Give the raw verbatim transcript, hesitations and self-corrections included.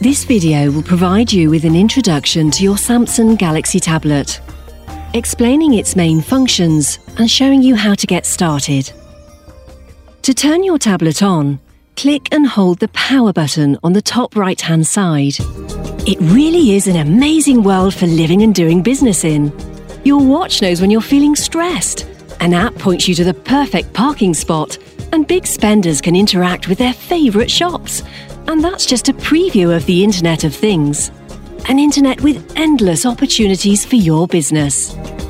This video will provide you with an introduction to your Samsung Galaxy tablet, explaining its main functions and showing you how to get started. To turn your tablet on, click and hold the power button on the top right-hand side. It really is an amazing world for living and doing business in. Your watch knows when you're feeling stressed. An app points you to the perfect parking spot, and big spenders can interact with their favourite shops. And that's just a preview of the Internet of Things. An internet with endless opportunities for your business.